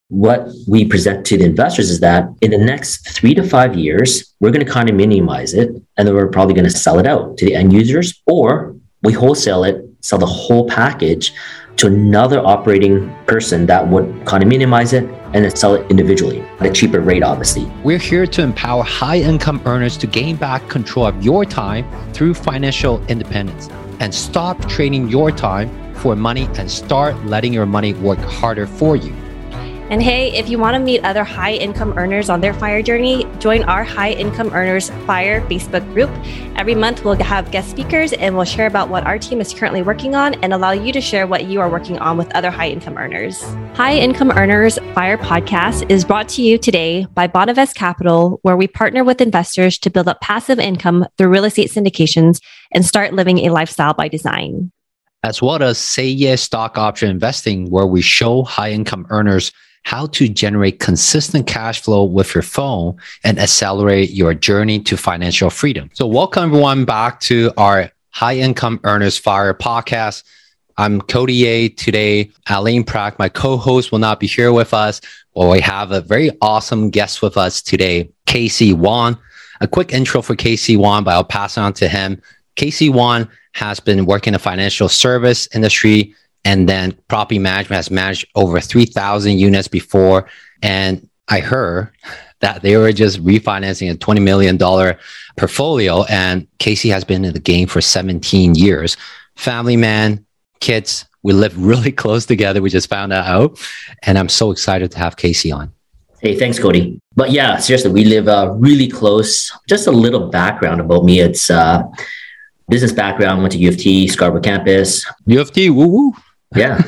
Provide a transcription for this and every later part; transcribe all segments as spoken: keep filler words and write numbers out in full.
what we present to the investors is that in the next three to five years, we're going to condominiumize it, and then we're probably going to sell it out to the end users, or we wholesale it, sell the whole package to another operating person that would condominiumize it and then sell it individually at a cheaper rate, obviously. We're here to empower high-income earners to gain back control of your time through financial independence and stop trading your time for money and start letting your money work harder for you. And hey, if you want to meet other high-income earners on their FIRE journey, join our High Income Earners FIRE Facebook group. Every month, we'll have guest speakers and we'll share about what our team is currently working on and allow you to share what you are working on with other high-income earners. High Income Earners FIRE podcast is brought to you today by Bonavest Capital, where we partner with investors to build up passive income through real estate syndications and start living a lifestyle by design. As well as Say Yes Stock Option Investing, where we show high-income earners how to generate consistent cash flow with your phone and accelerate your journey to financial freedom. So welcome everyone back to our High Income Earners FIRE podcast. I'm Cody Ye. Today, Aline Prack, my co-host, will not be here with us. Well, we have a very awesome guest with us today, Casey Wan. A quick intro for Casey Wan, but I'll pass it on to him. Casey Wan has been working in the financial service industry, and then property management, has managed over three thousand units before. And I heard that they were just refinancing a twenty million dollars portfolio. And Casey has been in the game for seventeen years. Family man, kids, we live really close together. We just found that out. And I'm so excited to have Casey on. Hey, thanks, Cody. But yeah, seriously, we live uh, really close. Just a little background about me. It's uh, business background, went to U of T, Scarborough campus. U of T, woo woo. Yeah.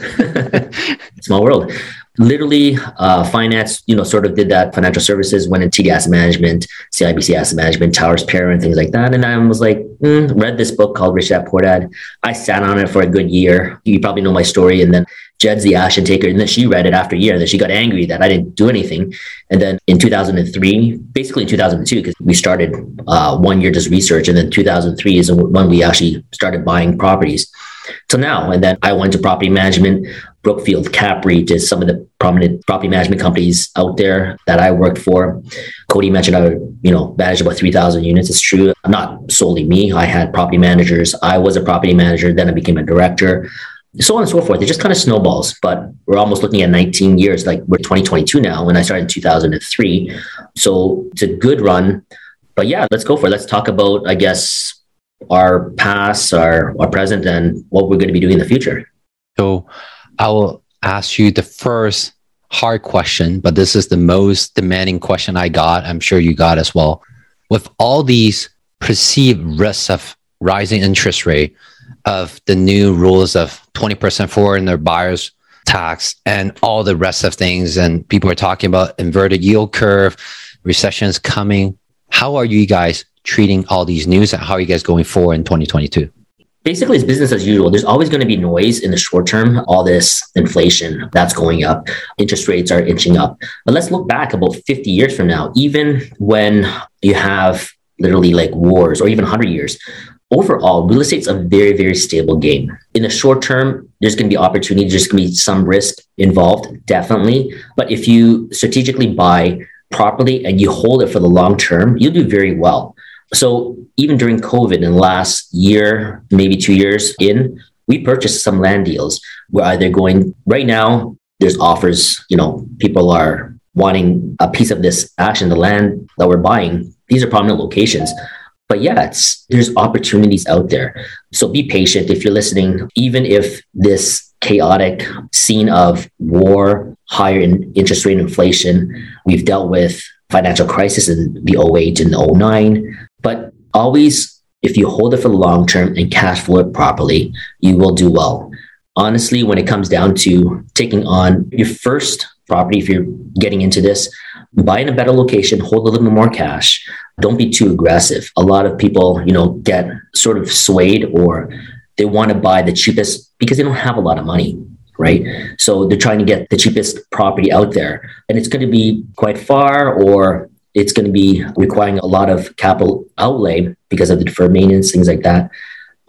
Small world. Literally, uh, finance, you know, sort of did that financial services, went into T D Asset Management, C I B C Asset Management, Towers Parent, things like that. And I was like, mm, read this book called Rich Dad Poor Dad. I sat on it for a good year. You probably know my story. And then Jed's the Ashen Taker. And then she read it after a year. And then she got angry that I didn't do anything. And then in two thousand three, basically in two thousand two, because we started uh, one year just research. And then two thousand three is when we actually started buying properties. Till now. And then I went to property management. Brookfield, CapREIT is some of the prominent property management companies out there that I worked for. Cody mentioned I would, you know, managed about three thousand units. It's true. Not solely me. I had property managers. I was a property manager. Then I became a director. So on and so forth. It just kind of snowballs, but we're almost looking at nineteen years. Like we're twenty twenty-two now, and I started in two thousand three. So it's a good run. But yeah, let's go for it. Let's talk about, I guess, our past, our, our present, and what we're going to be doing in the future. So I will ask you the first hard question, but this is the most demanding question I got. I'm sure you got as well. With all these perceived risks of rising interest rate, of the new rules of twenty percent foreigner buyers tax, and all the rest of things, and people are talking about inverted yield curve, recessions coming. How are you guys treating all these news, and how are you guys going forward in twenty twenty-two? Basically, it's business as usual. There's always going to be noise in the short term, all this inflation that's going up, interest rates are inching up. But let's look back about fifty years from now, even when you have literally like wars or even one hundred years, overall, real estate's a very, very stable game. In the short term, there's going to be opportunity, there's going to be some risk involved, definitely. But if you strategically buy properly and you hold it for the long term, you'll do very well. So even during COVID in the last year, maybe two years in, we purchased some land deals. We're either going right now, there's offers, you know, people are wanting a piece of this action, the land that we're buying. These are prominent locations. But yeah, it's, there's opportunities out there. So be patient if you're listening, even if this chaotic scene of war, higher in interest rate inflation, we've dealt with financial crisis in the oh eight and oh nine. But always, if you hold it for the long term and cash flow it properly, you will do well. Honestly, when it comes down to taking on your first property, if you're getting into this, buy in a better location, hold a little bit more cash. Don't be too aggressive. A lot of people, you know, get sort of swayed, or they want to buy the cheapest because they don't have a lot of money, right? So they're trying to get the cheapest property out there, and it's going to be quite far, or it's going to be requiring a lot of capital outlay because of the deferred maintenance, things like that.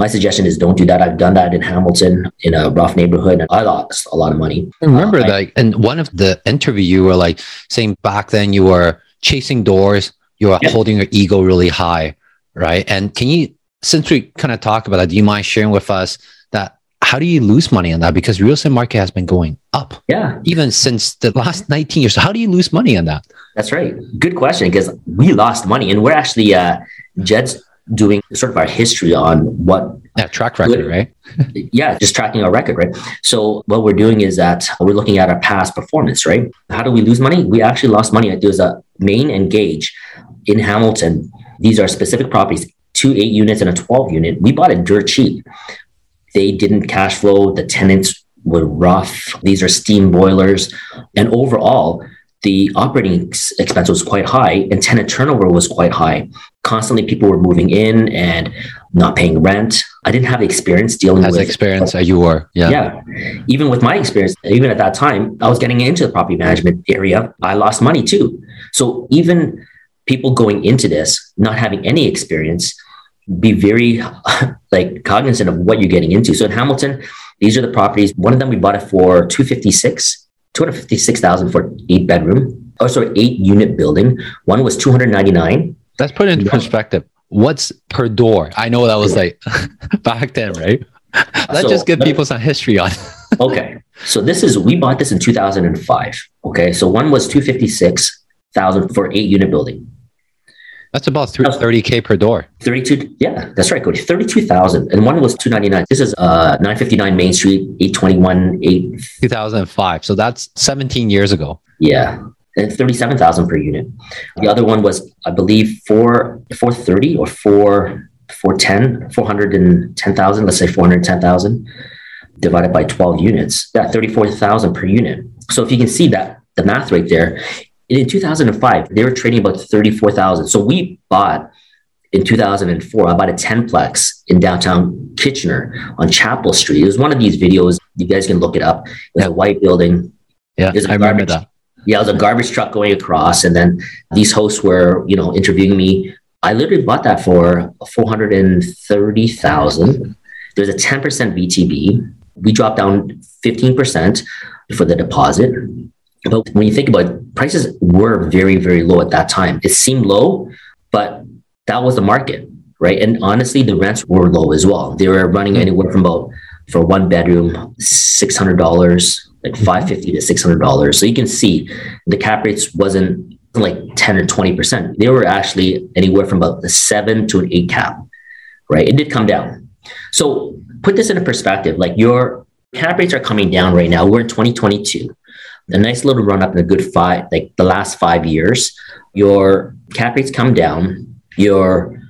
My suggestion is don't do that. I've done that in Hamilton in a rough neighborhood and I lost a lot of money. I remember uh, like in one of the interview, you were like saying back then you were chasing doors, you were yeah. holding your ego really high, right? And can you, since we kind of talk about that, do you mind sharing with us that how do you lose money on that? Because real estate market has been going up. Yeah. Even since the last nineteen years. So how do you lose money on that? That's right. Good question, because we lost money and we're actually, uh, Jed's doing sort of our history on what. Yeah, track record, good, right? Yeah, just tracking our record, right? So what we're doing is that we're looking at our past performance, right? How do we lose money? We actually lost money. There's a Main and Gage in Hamilton. These are specific properties, two eight units and a twelve unit. We bought it dirt cheap. They didn't cash flow. The tenants were rough. These are steam boilers. And overall, the operating ex- expense was quite high and tenant turnover was quite high. Constantly people were moving in and not paying rent. I didn't have the experience dealing As with... As experience as you were. Yeah. Yeah. Even with my experience, even at that time, I was getting into the property management area. I lost money too. So even people going into this, not having any experience, be very like cognizant of what you're getting into. So in Hamilton, these are the properties. One of them, we bought it for two hundred fifty-six thousand for eight bedroom, oh, sorry, eight unit building. One was two hundred ninety-nine. Let's put it into perspective. What's per door? I know that was like back then, right? Let's so, just give people some history on. Okay. So this is, we bought this in two thousand five. Okay. So one was two hundred fifty-six thousand for eight unit building. That's about thirty K per door. thirty-two. Yeah, that's right, Cody. thirty-two thousand. And one was two ninety-nine. This is uh nine fifty-nine Main Street, eight twenty-one, eight. two thousand five. So that's seventeen years ago. Yeah. And thirty-seven thousand per unit. The other one was, I believe, four, four thirty or four, four ten, four hundred ten thousand, let's say four hundred ten thousand divided by twelve units. Yeah, thirty-four thousand per unit. So if you can see that, the math right there, in two thousand five, they were trading about thirty-four thousand. So we bought in two thousand four, I bought a ten-plex in downtown Kitchener on Chapel Street. It was one of these videos. You guys can look it up. It was a white building. Yeah, I remember that. Yeah, it was a garbage truck going across. And then these hosts were, you know, interviewing me. I literally bought that for four hundred thirty thousand. There's a ten percent V T B. We dropped down fifteen percent for the deposit. But when you think about it, prices were very, very low at that time. It seemed low, but that was the market, right? And honestly, the rents were low as well. They were running anywhere from about, for one bedroom, six hundred dollars, like five hundred fifty dollars to six hundred dollars. So you can see the cap rates wasn't like ten or twenty percent. They were actually anywhere from about the seven to an eight cap, right? It did come down. So put this into perspective, like your cap rates are coming down right now. We're in twenty twenty-two. A nice little run up in a good five, like the last five years, your cap rates come down, your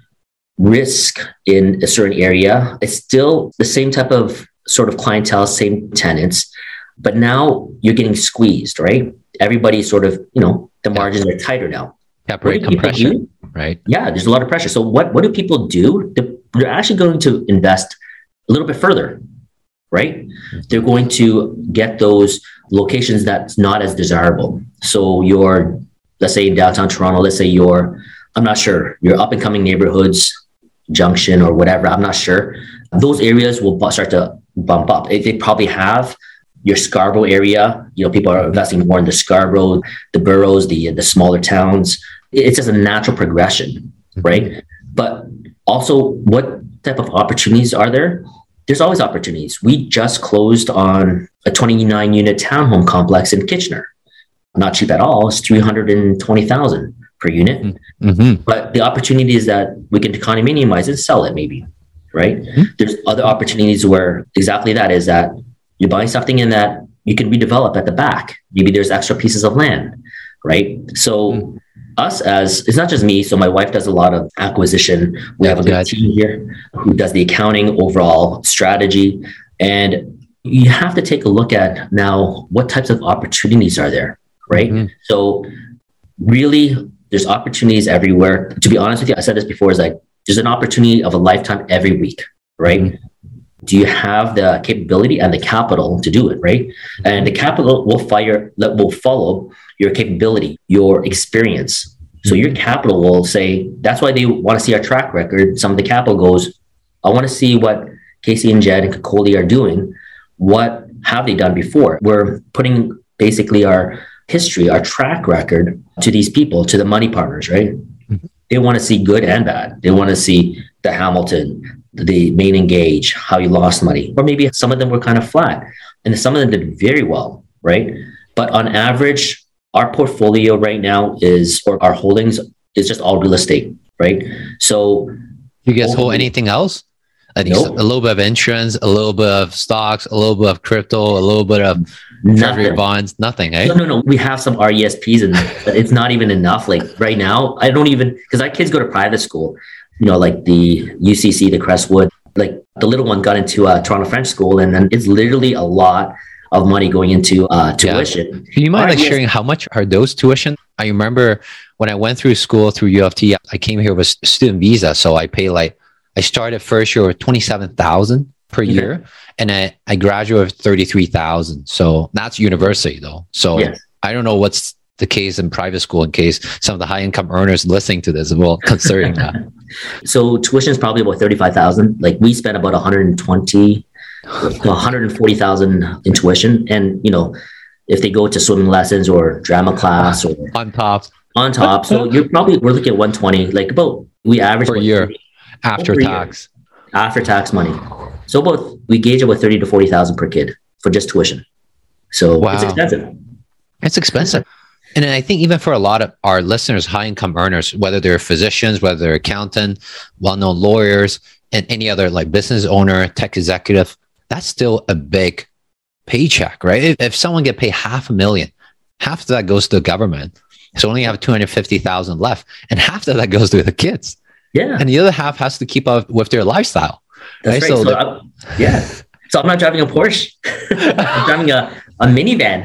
risk in a certain area, it's still the same type of sort of clientele, same tenants, but now you're getting squeezed, right? Everybody's sort of, you know, the margins are tighter now. Cap rate compression, right? Yeah, there's a lot of pressure. So what, what do people do? They're actually going to invest a little bit further, right? They're going to get those locations that's not as desirable. So your, let's say in downtown Toronto, let's say your, I'm not sure, your up and coming neighborhoods, Junction or whatever, I'm not sure. Those areas will start to bump up. They probably have your Scarborough area. You know, people are investing more in the Scarborough, the boroughs, the, the smaller towns. It's just a natural progression, right? But also, what type of opportunities are there? There's always opportunities. We just closed on a twenty-nine unit townhome complex in Kitchener. Not cheap at all. It's three hundred twenty thousand per unit. Mm-hmm. But the opportunity is that we can condominiumize and sell it maybe, right? Mm-hmm. There's other opportunities where exactly that is that you're buying something in that you can redevelop at the back. Maybe there's extra pieces of land, right? So mm-hmm. us as, it's not just me. So my wife does a lot of acquisition. We have a good team here who does the accounting, overall strategy. And you have to take a look at now what types of opportunities are there, right? Mm-hmm. So really, there's opportunities everywhere. To be honest with you, I said this before, is like, there's an opportunity of a lifetime every week, right? Mm-hmm. Do you have the capability and the capital to do it, right? And the capital will fire, that will follow your capability, your experience. So your capital will say, that's why they want to see our track record. Some of the capital goes, I want to see what Casey and Jed and Kakoli are doing. What have they done before? We're putting basically our history, our track record to these people, to the money partners, right? Mm-hmm. They want to see good and bad. They want to see the Hamilton, the main engage, how you lost money. Or maybe some of them were kind of flat and some of them did very well, right? But on average, our portfolio right now is, or our holdings is just all real estate, right? So you guys hold anything else? I think nope. A little bit of insurance, a little bit of stocks, a little bit of crypto, a little bit of treasury bonds, nothing, eh? No, no, no. We have some R E S Ps, and but it's not even enough. Like right now, I don't even, because our kids go to private school, you know, like the U C C, the Crestwood, like the little one got into uh, Toronto French School, and then it's literally a lot of money going into uh, tuition. Yeah. Do you mind like sharing how much are those tuition? I remember when I went through school through U of T, I came here with a student visa, so I pay like, I started first year with twenty-seven thousand per mm-hmm. year, and I, I graduated with thirty-three thousand. So that's university though. So yes. I don't know what's the case in private school in case some of the high income earners listening to this will considering that. So tuition is probably about thirty-five thousand. Like we spent about one hundred twenty, one hundred forty thousand in tuition. And, you know, if they go to swimming lessons or drama class or on top, on top. So you're probably, we're looking at one hundred twenty, like about, we average per year. After tax. Year, after tax money. So about, we gauge about thirty to forty thousand per kid for just tuition. So wow. It's expensive. It's expensive. And I think even for a lot of our listeners, high income earners, whether they're physicians, whether they're accountant, well-known lawyers, and any other like business owner, tech executive, that's still a big paycheck, right? If, if someone get paid half a million, half of that goes to the government. So only have two hundred fifty thousand left, and half of that goes to the kids. Yeah. And the other half has to keep up with their lifestyle. That's right. right? So so I'm, yeah. So I'm not driving a Porsche. I'm driving a, a minivan.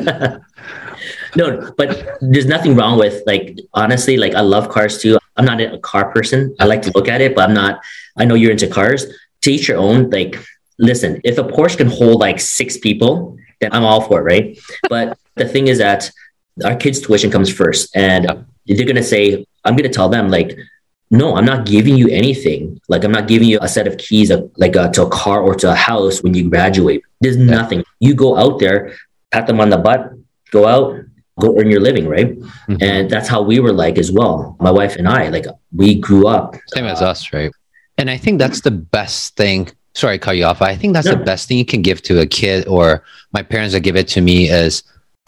No, but there's nothing wrong with, like, honestly, like I love cars too. I'm not a car person. I like to look at it, but I'm not, I know you're into cars. To each your own. Like, listen, if a Porsche can hold like six people, then I'm all for it, right? But the thing is that our kids' tuition comes first. And they're going to say, I'm going to tell them like, no, I'm not giving you anything. Like, I'm not giving you a set of keys, a, like a, to a car or to a house when you graduate. There's yeah. nothing. You go out there, pat them on the butt, go out, go earn your living, right? Mm-hmm. And that's how we were like as well. My wife and I, like we grew up. Same uh, as us, right? And I think that's the best thing. Sorry, I cut you off. I think that's no. the best thing you can give to a kid, or my parents that give it to me is,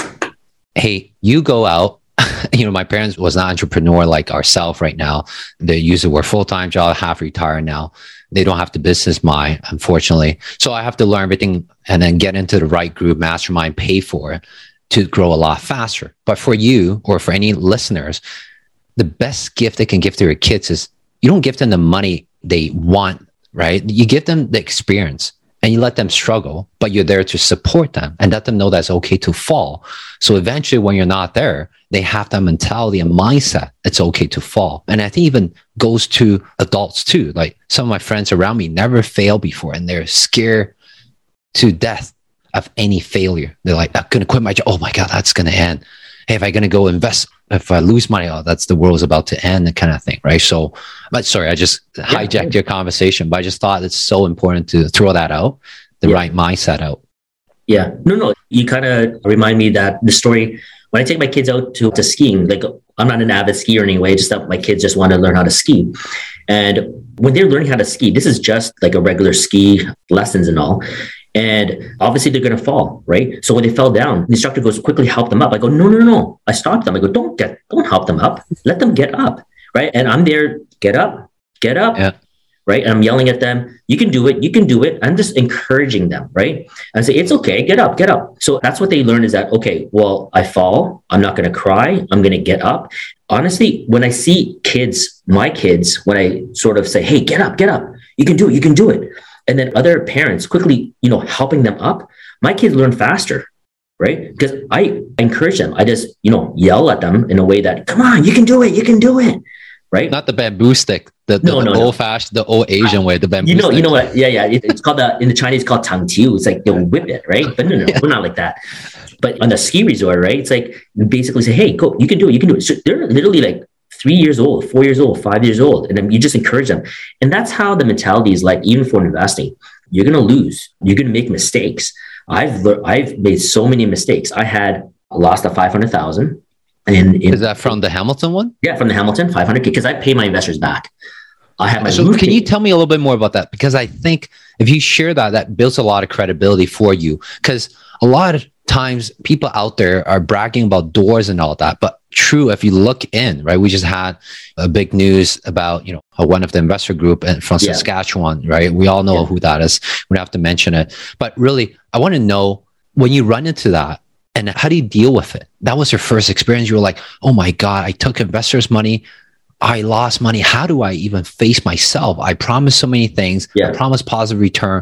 hey, you go out. You know, my parents was not entrepreneur like ourselves right now. They used to work full-time job, half retired now. They don't have the business mind, unfortunately. So I have to learn everything and then get into the right group, mastermind, pay for it to grow a lot faster. But for you or for any listeners, the best gift they can give to their kids is you don't give them the money they want, right? You give them the experience. And you let them struggle, but you're there to support them and let them know that it's okay to fall. So eventually when you're not there, they have that mentality and mindset. It's okay to fall. And I think even goes to adults too. Like some of my friends around me never failed before and they're scared to death of any failure. They're like, I'm going to quit my job. Oh my God, that's going to end. Hey, if I'm going to go invest, if I lose money, oh, that's the world's about to end, that kind of thing, right? So, but sorry, I just yeah. hijacked your conversation, but I just thought it's so important to throw that out, the yeah. right mindset out. Yeah, no, no, you kind of remind me that the story, when I take my kids out to, to skiing, like I'm not an avid skier anyway, just that my kids just want to learn how to ski. And when they're learning how to ski, this is just like a regular ski lessons and all. And obviously they're going to fall, right? So when they fell down, the instructor goes, quickly help them up. I go, no, no, no. I stopped them. I go, don't get, don't help them up. Let them get up, right? And I'm there, get up, get up, yeah. right? And I'm yelling at them, you can do it, you can do it. I'm just encouraging them, right? And I say, it's okay, get up, get up. So that's what they learn is that, okay, well, I fall, I'm not going to cry, I'm going to get up. Honestly, when I see kids, my kids, when I sort of say, hey, get up, get up, you can do it, you can do it. And then other parents quickly, you know, helping them up, my kids learn faster, right? Because I encourage them. I just, you know, yell at them in a way that, come on, you can do it, you can do it, right? Not the bamboo stick, the, the, no, no, the old no. fashioned, the old Asian way, the bamboo you know, stick. You know what? Yeah, yeah. It, it's called, the, in the Chinese, it's called tang tiu. It's like they'll whip it, right? But no, no, yeah. we're not like that. But on the ski resort, right? It's like, basically say, hey, go, you can do it, you can do it. So they're literally like three years old, four years old, five years old. And then you just encourage them. And that's how the mentality is like, even for investing, you're going to lose, you're going to make mistakes. I've, le- I've made so many mistakes. I had lost a five hundred thousand. And is that from the Hamilton one? Yeah, from the Hamilton five hundred K, because I pay my investors back. I have my so can you tell me a little bit more about that? Because I think if you share that, that builds a lot of credibility for you. Because a lot of times people out there are bragging about doors and all that, but true, if you look in, right, we just had a big news about, you know, one of the investor group from yeah. Saskatchewan, right? We all know yeah. who that is. We don't have to mention it, but really, I want to know when you run into that, and how do you deal with it? That was your first experience. You were like, oh my God, I took investors' money. I lost money. How do I even face myself? I promised so many things. Yeah. I promised positive return.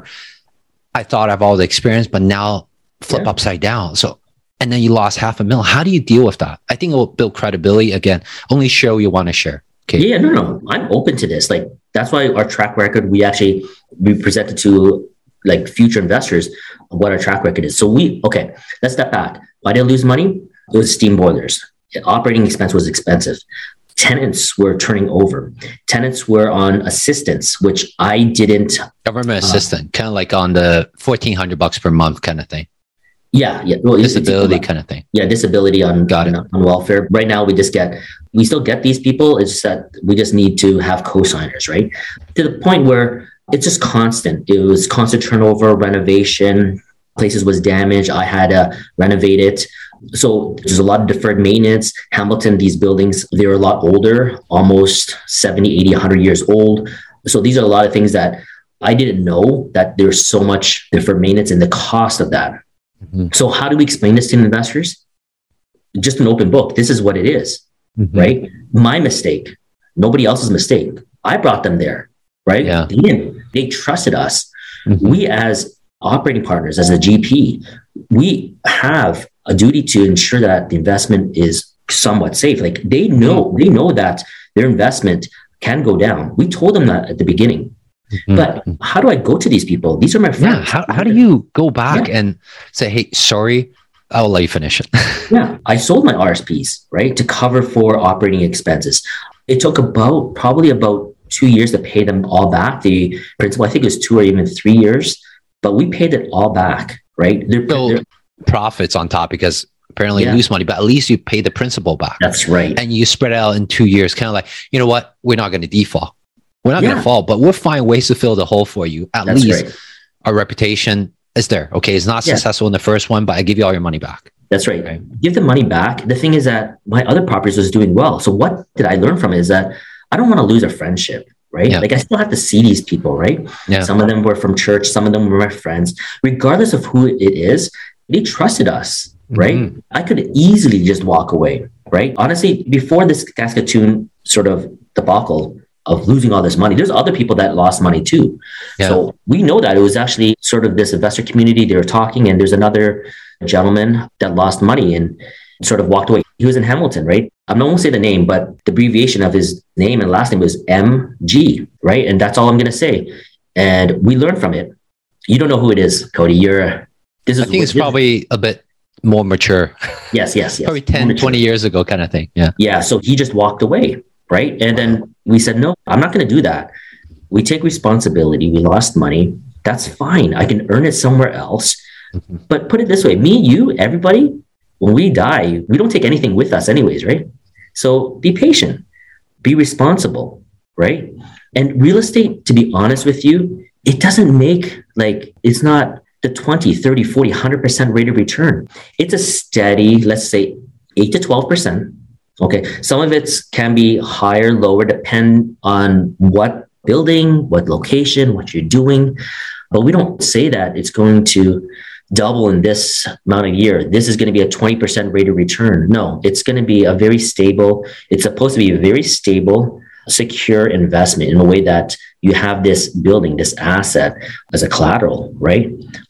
I thought I have all the experience, but now flip yeah. upside down. So, and then you lost half a mil. How do you deal with that? I think it will build credibility. Again, only share what you want to share. Okay. Yeah, no, no. I'm open to this. Like, that's why our track record, we actually, we presented to like future investors what our track record is. So we, okay, let's step back. Why did I lose money? It was steam boilers. Operating expense was expensive. Tenants were turning over. Tenants were on assistance, which I didn't. Government uh, assistant, kind of like on the fourteen hundred bucks per month kind of thing. Yeah, yeah. Well, disability kind of thing. Yeah, disability on, Got it. on on welfare. Right now, we just get, we still get these people. It's just that we just need to have co-signers, right? To the point where it's just constant. It was constant turnover, renovation. Places was damaged. I had to renovate it. So there's a lot of deferred maintenance. Hamilton, these buildings, they're a lot older, almost seventy, eighty, one hundred years old. So these are a lot of things that I didn't know, that there's so much deferred maintenance and the cost of that. Mm-hmm. So how do we explain this to investors? Just an open book. This is what it is, mm-hmm. right? My mistake, nobody else's mistake. I brought them there, right? Yeah. They, didn't, they trusted us. Mm-hmm. We as operating partners, as a G P, we have a duty to ensure that the investment is somewhat safe. Like they know, they know that their investment can go down. We told them that at the beginning. Mm-hmm. But how do I go to these people? These are my friends. Yeah, how, how do you go back yeah. and say, hey, sorry, I'll let you finish it. Yeah, I sold my R S Ps, right, to cover for operating expenses. It took about, probably about two years to pay them all back. The principal, I think it was two or even three years, but we paid it all back, right? They're, so they're, profits on top, because apparently yeah. you lose money, but at least you pay the principal back. That's right. And you spread it out in two years, kind of like, you know what, we're not going to default. We're not yeah. going to fall, but we'll find ways to fill the hole for you. At That's least right. our reputation is there. Okay, it's not yeah. successful in the first one, but I give you all your money back. That's right. Okay. Give the money back. The thing is that my other properties was doing well. So what did I learn from it is that I don't want to lose a friendship, right? Yeah. Like I still have to see these people, right? Yeah. Some of them were from church. Some of them were my friends. Regardless of who it is, they trusted us, right? Mm-hmm. I could easily just walk away, right? Honestly, before this Saskatoon sort of debacle of losing all this money, there's other people that lost money too. Yeah. So we know that it was actually sort of this investor community. They were talking, and there's another gentleman that lost money and sort of walked away. He was in Hamilton, right? I'm not going to say the name, but the abbreviation of his name and last name was M G, right? And that's all I'm going to say. And we learned from it. You don't know who it is, Cody. You're This is I think it's probably a bit more mature. Yes, yes, yes. Probably ten, twenty years ago kind of thing. Yeah. Yeah. So he just walked away, right? And then we said, no, I'm not going to do that. We take responsibility. We lost money. That's fine. I can earn it somewhere else. Mm-hmm. But put it this way, me, you, everybody, when we die, we don't take anything with us anyways, right? So be patient, be responsible, right? And real estate, to be honest with you, it doesn't make like, it's not the twenty, thirty, forty, one hundred percent rate of return. It's a steady, let's say eight to twelve percent. Okay. Some of it can be higher, lower, depend on what building, what location, what you're doing. But we don't say that it's going to double in this amount of year. This is going to be a twenty percent rate of return. No, it's going to be a very stable, it's supposed to be a very stable, secure investment in a way that you have this building, this asset as a collateral, right?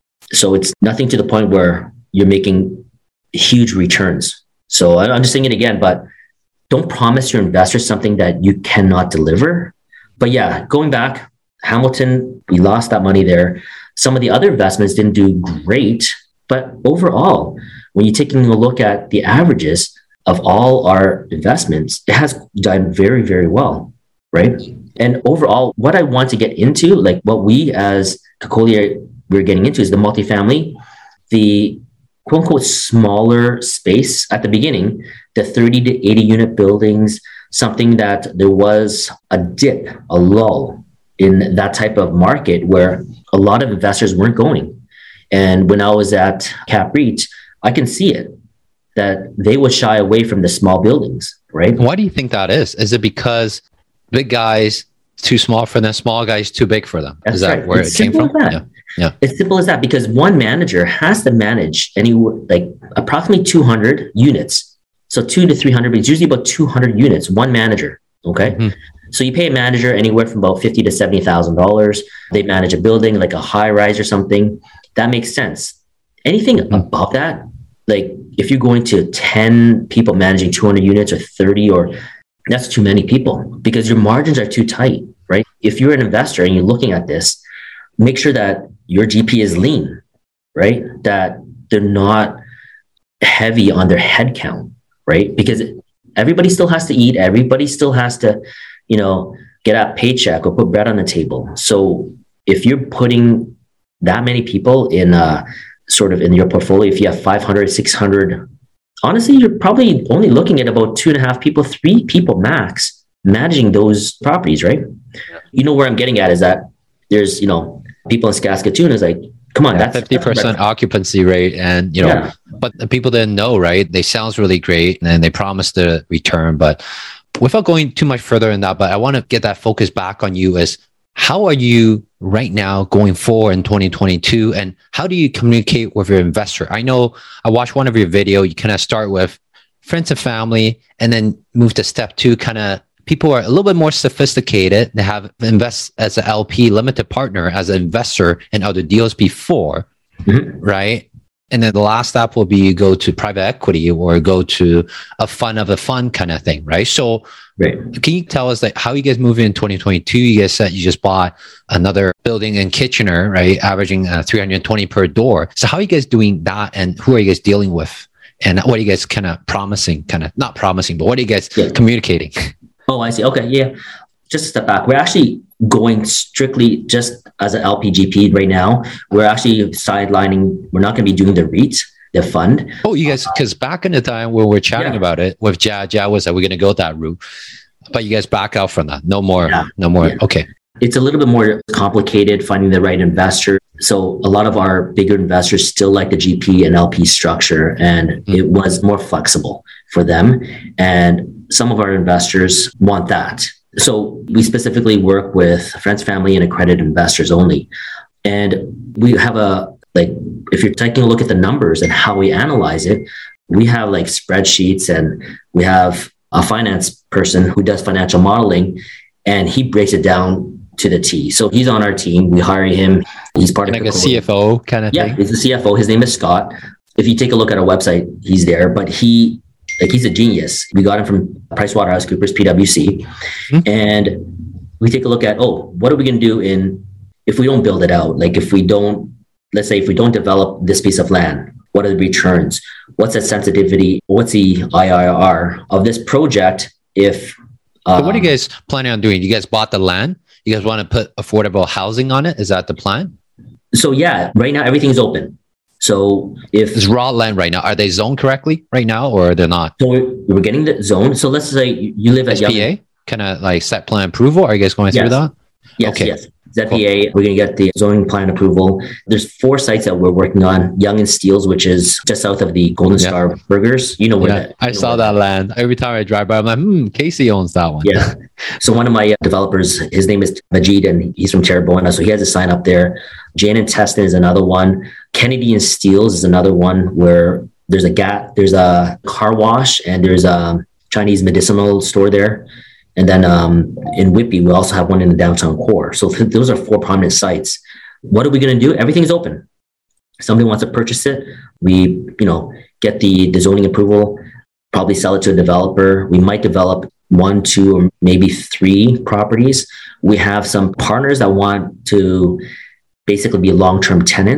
So it's nothing to the point where you're making huge returns. So I'm just saying it again, but don't promise your investors something that you cannot deliver. But yeah, going back, Hamilton, we lost that money there. Some of the other investments didn't do great, but overall, when you're taking a look at the averages, of all our investments, it has done very, very well, right? And overall, what I want to get into, like what we as Cocolia we're getting into is the multifamily, the quote unquote smaller space at the beginning, the thirty to eighty unit buildings, something that there was a dip, a lull in that type of market where a lot of investors weren't going. And when I was at CapREIT, I can see it, that they would shy away from the small buildings, right? Why do you think that is? Is it because big guys too small for them, small guys too big for them? That's is that right. where It's it came from? That. Yeah. Yeah. It's simple as that, because one manager has to manage any like approximately two hundred units. So two to three hundred, but it's usually about two hundred units, one manager. Okay. Mm-hmm. So you pay a manager anywhere from about fifty to seventy thousand dollars. They manage a building like a high rise or something. That makes sense. Anything mm-hmm. above that, like if you're going to ten people managing two hundred units or thirty, or that's too many people because your margins are too tight, right? If you're an investor and you're looking at this, make sure that your G P is lean, right? That they're not heavy on their head count, right? Because everybody still has to eat. Everybody still has to, you know, get a paycheck or put bread on the table. So if you're putting that many people in a sort of in your portfolio, if you have five hundred, six hundred, honestly, you're probably only looking at about two and a half people, three people max managing those properties, right? Yeah. You know where I'm getting at is that there's, you know, people in Saskatoon is like, come on, yeah, that's fifty percent occupancy rate. And, you know, yeah. but the people didn't know, right? They sounds really great and they promised the return, but without going too much further in that, but I want to get that focus back on you as how are you right now going forward in twenty twenty-two? And how do you communicate with your investor? I know I watched one of your video. You kind of start with friends and family and then move to step two, kind of people are a little bit more sophisticated. They have invest as an L P limited partner as an investor in other deals before, mm-hmm. right? And then the last step will be you go to private equity or go to a fund of a fund kind of thing, right? So right. Can you tell us like how you guys move in twenty twenty-two? You guys said you just bought another building in Kitchener, right? Averaging uh, three hundred twenty per door. So how are you guys doing that? And who are you guys dealing with? And what are you guys kind of promising, kind of not promising, but what are you guys yeah. communicating? Oh, I see. Okay. Yeah. Just a step back. We're actually going strictly just as an L P G P right now. We're actually sidelining. We're not going to be doing the REIT, the fund. Oh, you guys, because back in the time when we were chatting yeah. about it with Jad, Jad was that we're going to go that route. But you guys back out from that. No more. Yeah. No more. Yeah. Okay. It's a little bit more complicated finding the right investor. So a lot of our bigger investors still like the G P and L P structure, and mm-hmm. it was more flexible for them. And some of our investors want that. So we specifically work with friends, family, and accredited investors only. And we have a, like, if you're taking a look at the numbers and how we analyze it, we have like spreadsheets and we have a finance person who does financial modeling and he breaks it down to the T. So he's on our team. We hire him. He's part like of like a C F O kind of yeah, thing. Yeah, he's the C F O. His name is Scott. If you take a look at our website, he's there, but he, like he's a genius. We got him from PricewaterhouseCoopers, P W C. Mm-hmm. And we take a look at, oh, what are we going to do in, if we don't build it out? Like if we don't, let's say if we don't develop this piece of land, what are the returns? What's the sensitivity? What's the I R R of this project? If um, so what are you guys planning on doing? You guys bought the land? You guys want to put affordable housing on it? Is that the plan? So yeah, right now everything's open. So if it's raw land right now, are they zoned correctly right now or they're not? So we're, we're getting the zone. So let's say you live at S P A, kind of like set plan approval. Are you guys going yes. through that? Yes, okay. yes. Z P A, we're going to get the zoning plan approval. There's four sites that we're working on. Yonge and Steeles, which is just south of the Golden yeah. Star Burgers. You know where yeah, that. I saw that land. Every time I drive by, I'm like, hmm, Casey owns that one. Yeah. So one of my developers, his name is Majid, and he's from Terrebonne. So he has a sign up there. Jane and Teston is another one. Kennedy and Steeles is another one where there's a gat, there's a car wash, and there's a Chinese medicinal store there. And then um, in Whitby, we also have one in the downtown core. So th- those are four prominent sites. What are we going to do? Everything's open. Somebody wants to purchase it. We, you know, get the, the zoning approval, probably sell it to a developer. We might develop one, two, or maybe three properties. We have some partners that want to basically be long-term tenants.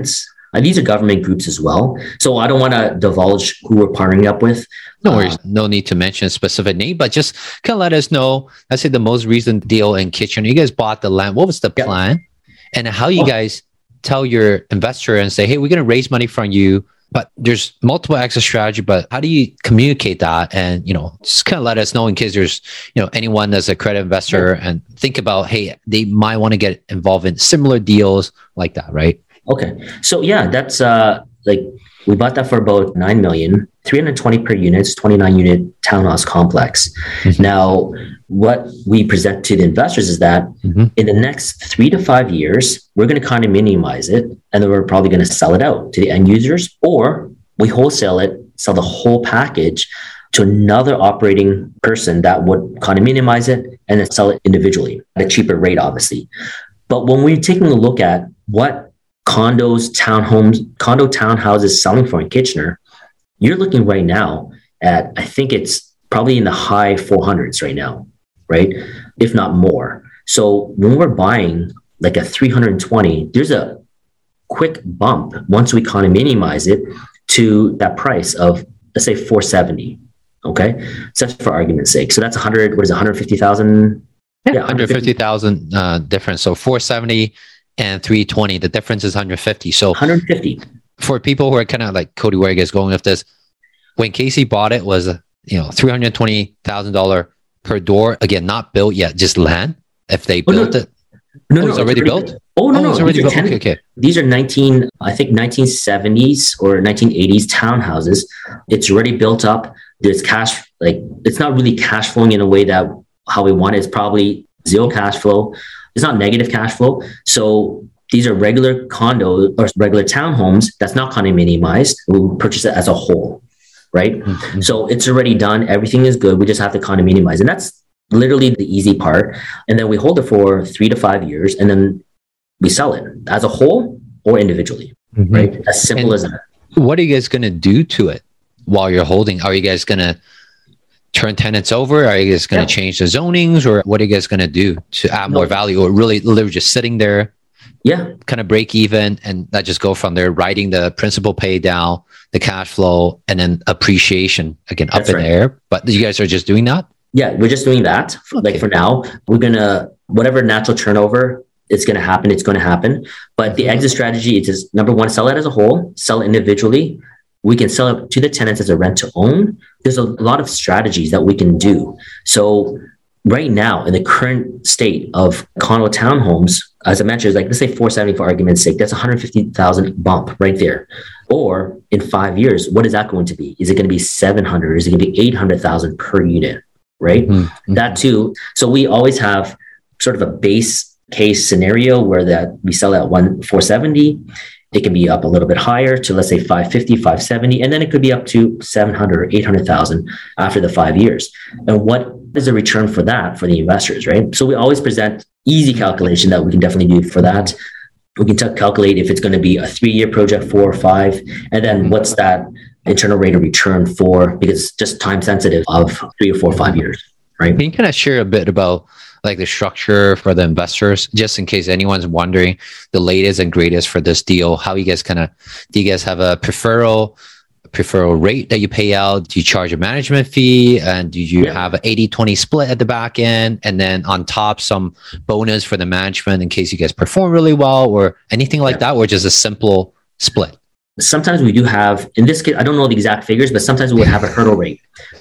Uh, these are government groups as well. So I don't want to divulge who we're partnering up with. No worries. Uh, no need to mention a specific name, but just kind of let us know. Let's say the most recent deal in Kitchener. You guys bought the land. What was the plan? Yeah. And how you oh. guys tell your investor and say, hey, we're going to raise money from you, but there's multiple exit strategy, but how do you communicate that? And, you know, just kind of let us know in case there's, you know, anyone that's a credit investor yeah. and think about, hey, they might want to get involved in similar deals like that, right? Okay. So yeah, that's uh like we bought that for about nine million, three hundred twenty per unit, twenty-nine unit townhouse complex. Mm-hmm. Now, what we present to the investors is that mm-hmm. in the next three to five years, we're going to condominiumize it, and then we're probably going to sell it out to the end users, or we wholesale it, sell the whole package to another operating person that would condominiumize it and then sell it individually at a cheaper rate, obviously. But when we're taking a look at what condos, townhomes, condo townhouses selling for in Kitchener, you're looking right now at, I think it's probably in the high four hundreds right now, right? If not more. So when we're buying like a three hundred twenty, there's a quick bump once we condominiumize it to that price of, let's say four seventy. Okay. So that's for argument's sake. So that's one hundred, what is it, one hundred fifty thousand? Yeah, yeah, one hundred fifty thousand uh, difference. So four seventy and three twenty, the difference is one hundred fifty. So one hundred fifty. For people who are kind of like, Cody, where are you guys going with this? When Casey bought it was, you know, three hundred twenty thousand dollars per door. Again, not built yet, just land. If they oh, built no. it. No, oh, no, it's already built? built? Oh, no, oh, no. It's already built. ten, okay, okay. These are nineteen, I think nineteen seventies or nineteen eighties townhouses. It's already built up. There's cash, like it's not really cash flowing in a way that how we want it. It's probably zero cash flow. It's not negative cash flow. So these are regular condo or regular townhomes that's not condominiumized. We purchase it as a whole, right? Mm-hmm. So it's already done. Everything is good. We just have to condominiumize. And that's literally the easy part. And then we hold it for three to five years and then we sell it as a whole or individually, mm-hmm. right? As simple and as that. What are you guys going to do to it while you're holding? Are you guys going to turn tenants over? Are you guys going to yeah. change the zonings, or what are you guys going to do to add no. more value, or really literally just sitting there? Yeah. Kind of break even and that just go from there, writing the principal pay down, the cash flow, and then appreciation again, up That's in right. the air. But you guys are just doing that? Yeah, we're just doing that. Okay. Like for now, we're going to, whatever natural turnover, it's going to happen. It's going to happen. But the exit strategy is just, number one, sell it as a whole, sell it individually. We can sell it to the tenants as a rent to own. There's a lot of strategies that we can do. So right now, in the current state of condo townhomes, as I mentioned, like let's say four seventy for argument's sake, that's one hundred fifty thousand bump right there. Or in five years, what is that going to be? Is it going to be seven hundred? Is it going to be eight hundred thousand per unit? Right? Mm-hmm. That too. So we always have sort of a base case scenario where that we sell at one four seventy. It can be up a little bit higher to, let's say, five fifty, five seventy, and then it could be up to seven hundred or eight hundred thousand after the five years. And what is the return for that for the investors, right? So we always present easy calculation that we can definitely do for that. We can t- calculate if it's going to be a three-year project, four or five, and then what's that internal rate of return for, because it's just time sensitive of three or four or five years, right? Can you kind of share a bit about like the structure for the investors, just in case anyone's wondering the latest and greatest for this deal? How you guys kind of, do you guys have a preferral, preferral rate that you pay out? Do you charge a management fee? And do you yeah. have an eighty twenty split at the back end? And then on top, some bonus for the management in case you guys perform really well or anything like yeah. that, or just a simple split? Sometimes we do have, in this case, I don't know the exact figures, but sometimes we would have a hurdle rate.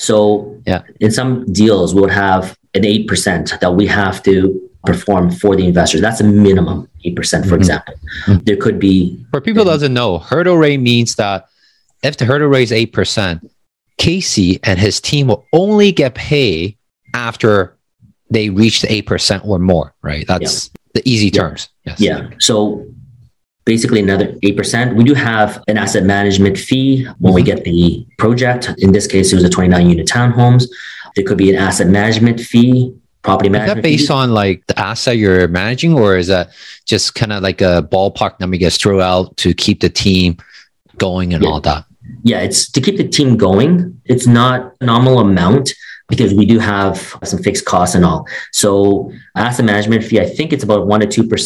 So yeah. in some deals, we would have an eight percent that we have to perform for the investors. That's a minimum, eight percent, for mm-hmm. example. Mm-hmm. There could be... For people who doesn't know, hurdle rate means that if the hurdle rate is eight percent, Casey and his team will only get paid after they reach the eight percent or more, right? That's yeah. the easy terms. Yeah. Yes. Yeah. So basically another eight percent. We do have an asset management fee when mm-hmm. we get the project. In this case, it was a twenty-nine unit townhomes. There could be an asset management fee, property management. Is that based fee. on like the asset you're managing, or is that just kind of like a ballpark number you guys throw out to keep the team going and yeah. all that? Yeah, it's to keep the team going. It's not a nominal amount because we do have some fixed costs and all. So asset management fee, I think it's about one to two percent.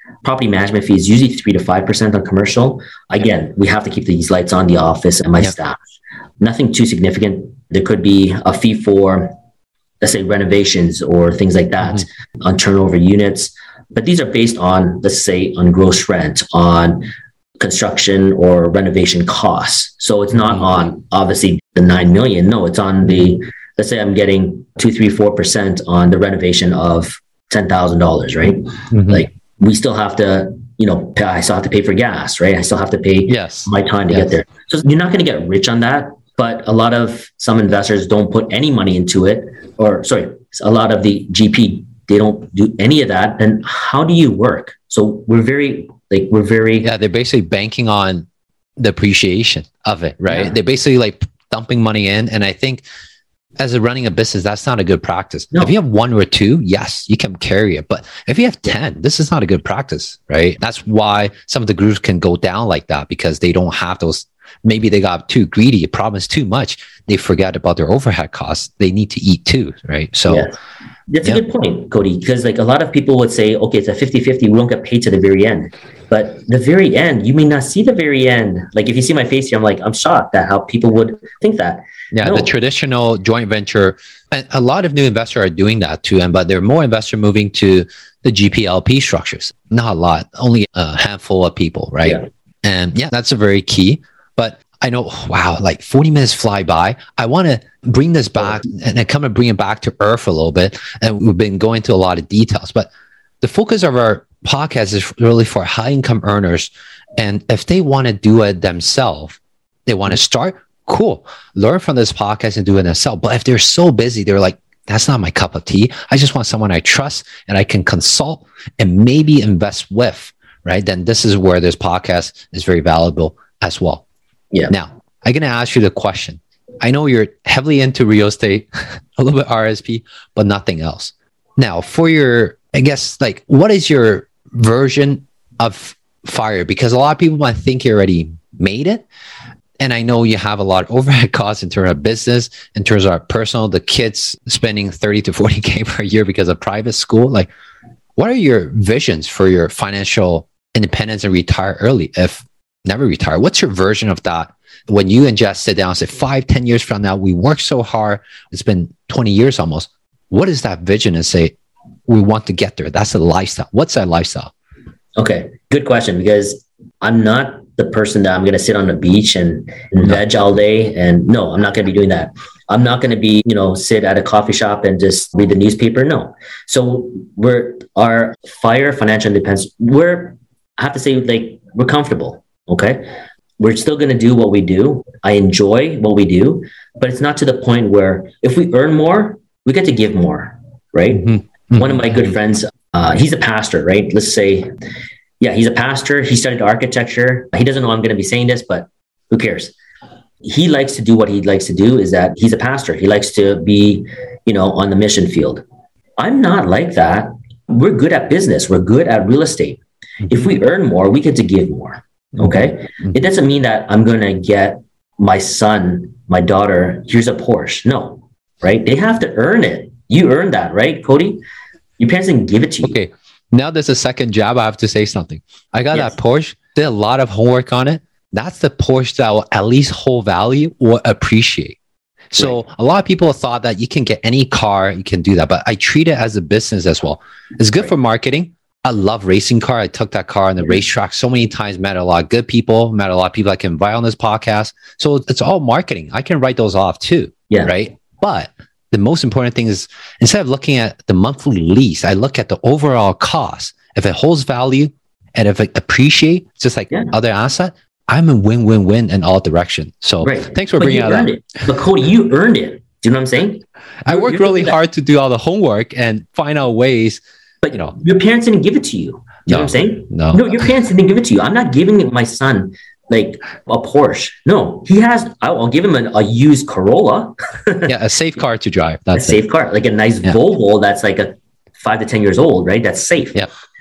Property management fee is usually three to five percent on commercial. Again, we have to keep these lights on, the office and my yep. staff. Nothing too significant. There could be a fee for, let's say, renovations or things like that mm-hmm. on turnover units. But these are based on, let's say, on gross rent, on construction or renovation costs. So it's not mm-hmm. on obviously the nine million. No, it's on the, let's say I'm getting two, three, four percent on the renovation of ten thousand dollars, right? Mm-hmm. Like we still have to, you know, pay, I still have to pay for gas, right? I still have to pay yes. my time to yes. get there. So you're not going to get rich on that. But a lot of some investors don't put any money into it, or sorry, a lot of the G P, they don't do any of that. Then how do you work? So we're very, like, we're very. Yeah, they're basically banking on the appreciation of it, right? Yeah. They're basically like dumping money in. And I think as a running a business, that's not a good practice. No. If you have one or two, yes, you can carry it. But if you have ten, this is not a good practice, right? That's why some of the groups can go down like that, because they don't have those. Maybe they got too greedy, promised too much. They forget about their overhead costs. They need to eat too, right? So yeah. That's yeah. a good point, Cody, because like a lot of people would say, okay, it's a fifty-fifty. We don't get paid to the very end. But the very end, you may not see the very end. Like if you see my face here, I'm like, I'm shocked at how people would think that. Yeah, no. The traditional joint venture, and a lot of new investors are doing that too. And but there are more investors moving to the G P L P structures. Not a lot, only a handful of people, right? Yeah. And yeah, that's a very key. But I know, wow, like forty minutes fly by. I want to bring this back and then come and bring it back to earth a little bit. And we've been going into a lot of details, but the focus of our podcast is really for high income earners. And if they want to do it themselves, they want to start, cool, learn from this podcast and do it themselves. But if they're so busy, they're like, that's not my cup of tea. I just want someone I trust and I can consult and maybe invest with, right? Then this is where this podcast is very valuable as well. Yeah. Now, I'm going to ask you the question. I know you're heavily into real estate, a little bit R S P, but nothing else. Now, for your, I guess, like, what is your version of FIRE? Because a lot of people might think you already made it. And I know you have a lot of overhead costs in terms of business, in terms of personal, the kids spending thirty to forty K per year because of private school. Like, what are your visions for your financial independence and retire early, if never retire? What's your version of that? When you and Jess sit down and say, five, ten years from now, we worked so hard. It's been twenty years almost. What is that vision and say, we want to get there? That's a lifestyle. What's that lifestyle? Okay. Good question, because I'm not the person that I'm going to sit on the beach and, and no. veg all day. And no, I'm not going to be doing that. I'm not going to be, you know, sit at a coffee shop and just read the newspaper. No. So we're, our FIRE, financial independence, we're, I have to say, like, we're comfortable. Okay. We're still going to do what we do. I enjoy what we do, but it's not to the point where if we earn more, we get to give more. Right. Mm-hmm. One of my good friends, uh, he's a pastor, right? Let's say, yeah, he's a pastor. He studied architecture. He doesn't know I'm going to be saying this, but who cares? He likes to do what he likes to do is that he's a pastor. He likes to be, you know, on the mission field. I'm not like that. We're good at business. We're good at real estate. If we earn more, we get to give more. Okay. It doesn't mean that I'm going to get my son, my daughter, here's a Porsche. No, right? They have to earn it. You earn that, right, Cody? Your parents didn't give it to you. Okay. Now there's a second job. I have to say something. I got yes. that Porsche, did a lot of homework on it. That's the Porsche that will at least hold value or appreciate. So right. a lot of people thought that you can get any car, you can do that, but I treat it as a business as well. It's good right. for marketing. I love racing car. I took that car on the racetrack so many times, met a lot of good people, met a lot of people I can invite on this podcast. So it's all marketing. I can write those off too. Yeah. Right. But the most important thing is instead of looking at the monthly lease, I look at the overall cost. If it holds value and if it appreciates, just like yeah. other asset, I'm a win-win-win in all directions. So right. thanks for but bringing out that. It. But Cody, you earned it. Do you know what I'm saying? I worked really hard to do all the homework and find out ways. But you know, your parents didn't give it to you. Do you no, know what I'm saying? No. No, your parents didn't give it to you. I'm not giving my son like a Porsche. No, he has, I'll give him a, a used Corolla. Yeah, a safe car to drive. That's a safe it. car, like a nice yeah. Volvo that's like a five to ten years old, right? That's safe. Yeah.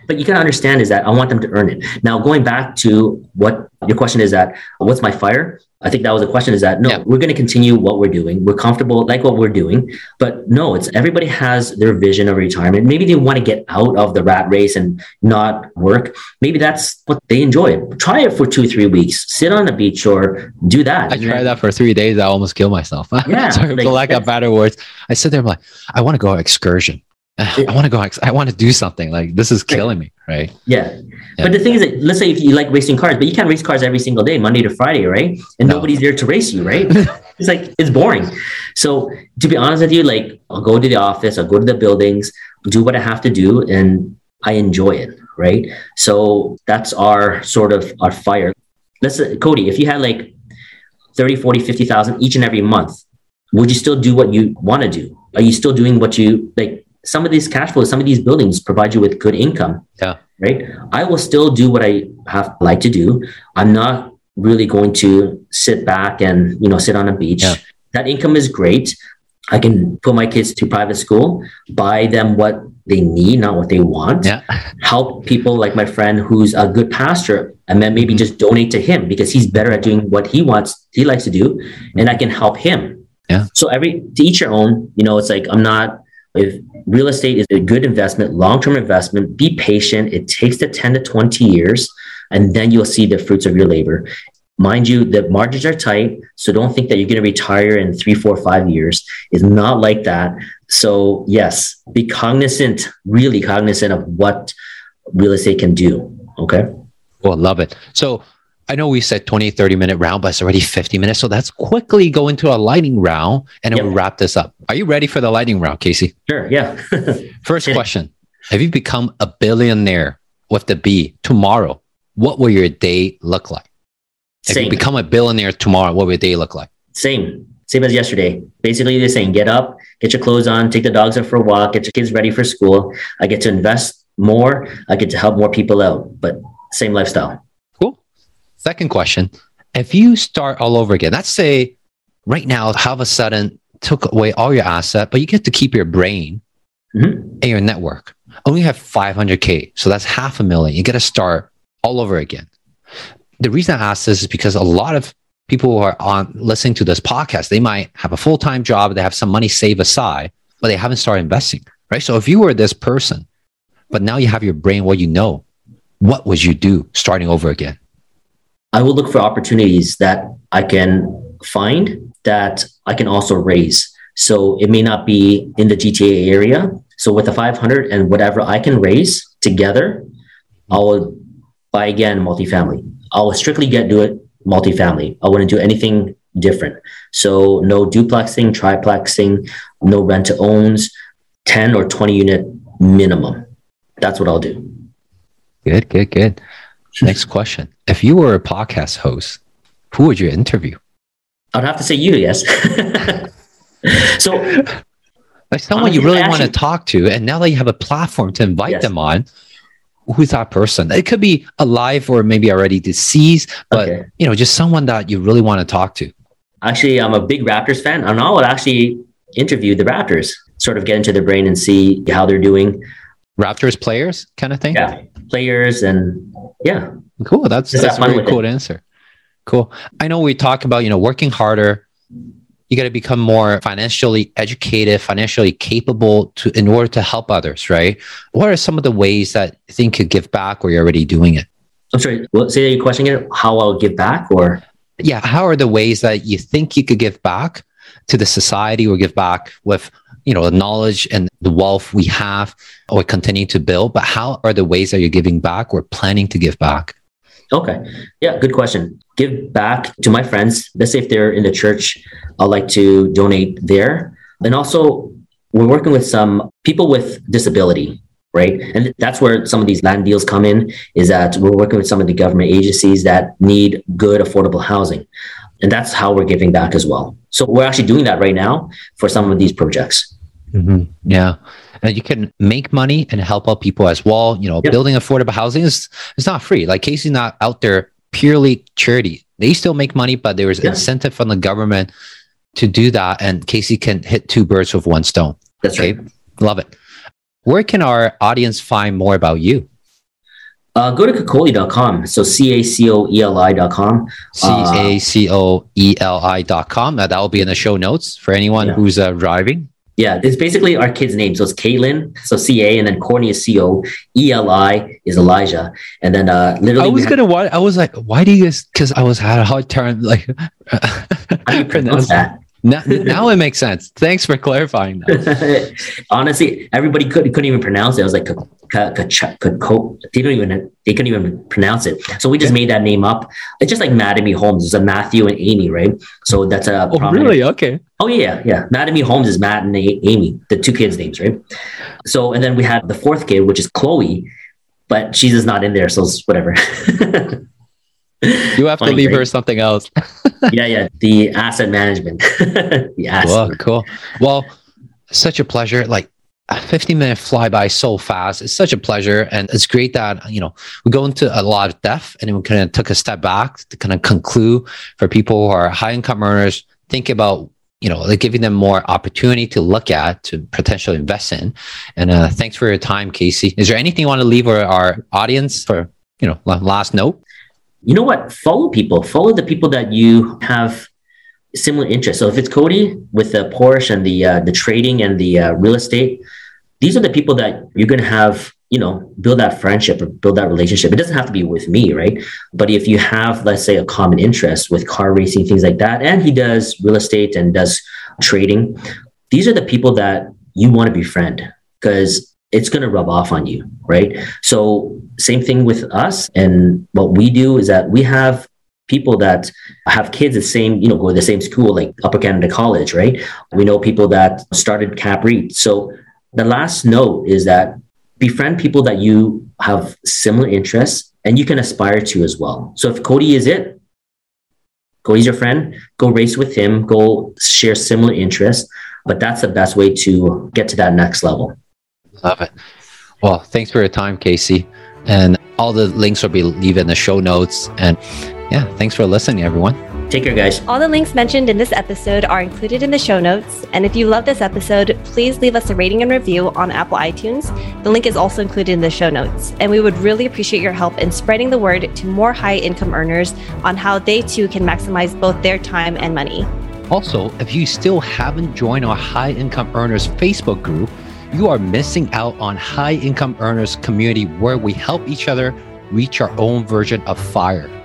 But you can understand is that I want them to earn it. Now, going back to what your question is that, what's my fire? I think that was the question is that, no, yeah. we're going to continue what we're doing. We're comfortable, like what we're doing, but no, it's everybody has their vision of retirement. Maybe they want to get out of the rat race and not work. Maybe that's what they enjoy. Try it for two, three weeks, sit on the beach or do that. I tried that for three days. I almost killed myself. Yeah. Sorry for lack of better words. I sit there, I'm like, I want to go on excursion. I want to go, I want to do something like this is killing me. Right. Yeah. yeah. But the thing is that let's say if you like racing cars, but you can't race cars every single day, Monday to Friday, right? And no. nobody's there to race you, right? It's like, it's boring. So to be honest with you, like I'll go to the office, I'll go to the buildings, do what I have to do. And I enjoy it. Right. So that's our sort of our fire. Let's say, Cody, if you had like thirty, forty, fifty thousand each and every month, would you still do what you want to do? Are you still doing what you like? Some of these cash flows, some of these buildings provide you with good income. Yeah. Right. I will still do what I have like to do. I'm not really going to sit back and, you know, sit on a beach. Yeah. That income is great. I can put my kids to private school, buy them what they need, not what they want. Yeah. Help people like my friend who's a good pastor, and then maybe just donate to him because he's better at doing what he wants, he likes to do, and I can help him. Yeah. So every to each your own. You know, it's like I'm not. If real estate is a good investment, long-term investment, be patient. It takes the ten to twenty years, and then you'll see the fruits of your labor. Mind you, the margins are tight, so don't think that you're going to retire in three, four, five years. It's not like that. So yes, be cognizant, really cognizant of what real estate can do. Okay. Well, love it. So I know we said twenty, thirty minute round, but it's already fifty minutes. So let's quickly go into a lightning round and then yep. we'll wrap this up. Are you ready for the lightning round, Casey? Sure. Yeah. First question. Have you become a billionaire with the B tomorrow? What will your day look like? If Same. you become a billionaire tomorrow, what will your day look like? Same. Same as yesterday. Basically the same. Get up, get your clothes on, take the dogs out for a walk, get your kids ready for school. I get to invest more. I get to help more people out, but same lifestyle. Second question, if you start all over again, let's say right now, all of a sudden took away all your asset, but you get to keep your brain mm-hmm. and your network. Only have five hundred K. So that's half a million. You get to start all over again. The reason I ask this is because a lot of people who are on listening to this podcast, they might have a full-time job, they have some money saved aside, but they haven't started investing, right? So if you were this person, but now you have your brain, what you know, what would you do starting over again? I will look for opportunities that I can find that I can also raise. So it may not be in the G T A area. So with the five hundred and whatever I can raise together, I will buy again multifamily. I will strictly get do it multifamily. I wouldn't do anything different. So no duplexing, triplexing, no rent to owns, ten or twenty unit minimum. That's what I'll do. Good, good, good. Next question. If you were a podcast host, who would you interview? I'd have to say you, yes. So, like someone you really actually want to talk to, and now that you have a platform to invite yes. them on, who's that person? It could be alive or maybe already deceased, but okay. you know, just someone that you really want to talk to. Actually, I'm a big Raptors fan, and I would actually interview the Raptors, sort of get into their brain and see how they're doing. Raptors players kind of thing? Yeah, players and yeah. Cool. That's, that's a very cool answer. Cool. I know we talk about, you know, working harder. You got to become more financially educated, financially capable to in order to help others, right? What are some of the ways that you think you give back or you're already doing it? I'm sorry, well, say your question again, how I'll give back or? Yeah. How are the ways that you think you could give back to the society or give back with, you know, the knowledge and the wealth we have or continue to build, but how are the ways that you're giving back or planning to give back? Okay. Yeah, good question. Give back to my friends. Let's say if they're in the church, I'd like to donate there. And also we're working with some people with disability, right? And that's where some of these land deals come in, is that we're working with some of the government agencies that need good, affordable housing. And that's how we're giving back as well. So we're actually doing that right now for some of these projects. Mm-hmm. Yeah. And you can make money and help out people as well. You know, yep. building affordable housing is it's not free. Like Casey's not out there purely charity. They still make money, but there is yeah. incentive from the government to do that. And Casey can hit two birds with one stone. That's okay? right. Love it. Where can our audience find more about you? Uh, go to cacoli dot com. So C A C O E L I dot com. C A C O E L I dot com. Uh, that will be in the show notes for anyone yeah. who's uh, driving. Yeah, it's basically our kid's name. So it's Caitlin, so C A, and then Courtney is C O, E L I is Elijah. And then uh, literally. I was going to, why I was like, why do you guys, because I was had a hard time, like, how do you pronounce that? Now, now it makes sense. Thanks for clarifying that. Honestly, everybody could, couldn't even pronounce it. I was like, they don't even they couldn't even pronounce it. So we just made that name up. It's just like Mattamy Homes. It's a Matthew and Amy, right? So that's a oh prominent... really okay. Oh yeah, yeah. Mattamy Homes is Matt and Amy, the two kids' names, right? So and then we had the fourth kid, which is Chloe, but she's just not in there, so it's whatever. You have Funny, to leave right? her something else. yeah, yeah. The asset management. the asset. Well, cool. Well, such a pleasure. Like a fifteen minute fly by so fast. It's such a pleasure. And it's great that, you know, we go into a lot of depth and then we kind of took a step back to kind of conclude for people who are high income earners, think about, you know, like giving them more opportunity to look at, to potentially invest in. And uh, thanks for your time, Casey. Is there anything you want to leave our, our audience for, you know, last note? You know what? Follow people. Follow the people that you have similar interests. So if it's Cody with the Porsche and the uh, the trading and the uh, real estate, these are the people that you're going to have, you know, build that friendship or build that relationship. It doesn't have to be with me, right? But if you have, let's say, a common interest with car racing, things like that, and he does real estate and does trading, these are the people that you want to befriend because it's going to rub off on you, right? So same thing with us. And what we do is that we have people that have kids the same, you know, go to the same school, like Upper Canada College, right? We know people that started CapREIT. So the last note is that befriend people that you have similar interests and you can aspire to as well. So if Cody is it, Cody's your friend, go race with him, go share similar interests. But that's the best way to get to that next level. Love it. Well, thanks for your time, Casey. And all the links will be leave in the show notes. And yeah, thanks for listening, everyone. Take care, guys. All the links mentioned in this episode are included in the show notes. And if you love this episode, please leave us a rating and review on Apple iTunes. The link is also included in the show notes. And we would really appreciate your help in spreading the word to more high income earners on how they too can maximize both their time and money. Also, if you still haven't joined our High Income Earners Facebook group, you are missing out on High Income Earners community where we help each other reach our own version of FIRE.